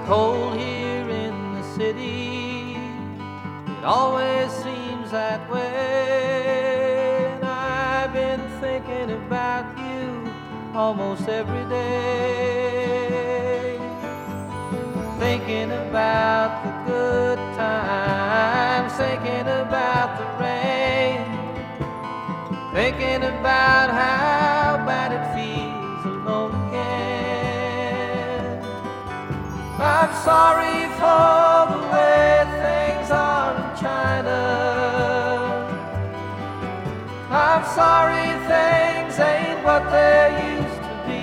cold here in the city. It always seems that way. And I've been thinking about you almost every day. Thinking about the good times, thinking about the rain, thinking about how bad it feels alone again. I'm sorry for the way things are in China. I'm sorry things ain't what they used to be.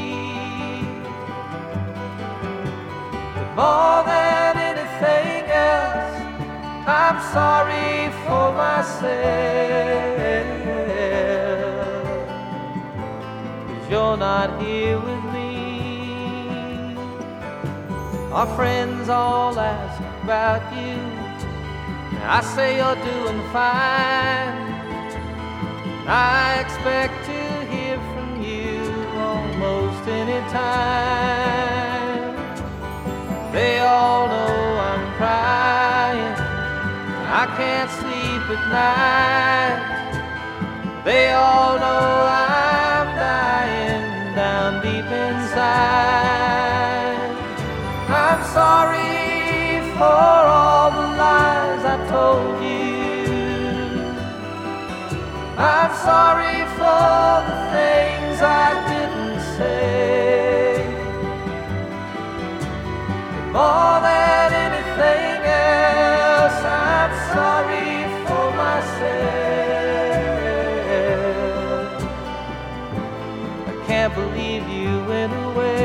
But more than anything else, I'm sorry for myself, 'cause you're not here with me. Our friends all ask about you. I say you're doing fine. I expect to hear from you almost any time. They all know I'm crying, I can't sleep at night. They all know I'm dying down deep inside. I'm sorry for all the lies I told you. I'm sorry for the things I didn't say. But more than anything else, I'm sorry for myself. I can't believe you went away.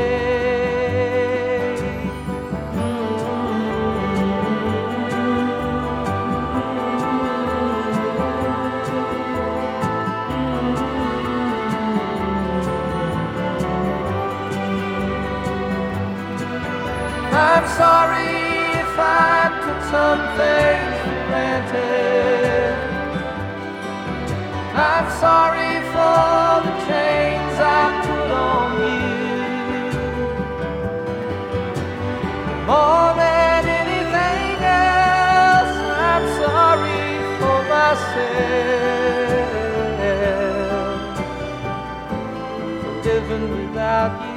I'm sorry if I took some things for granted. I'm sorry for the chains I put on you. More than anything else, I'm sorry for myself, for living without you.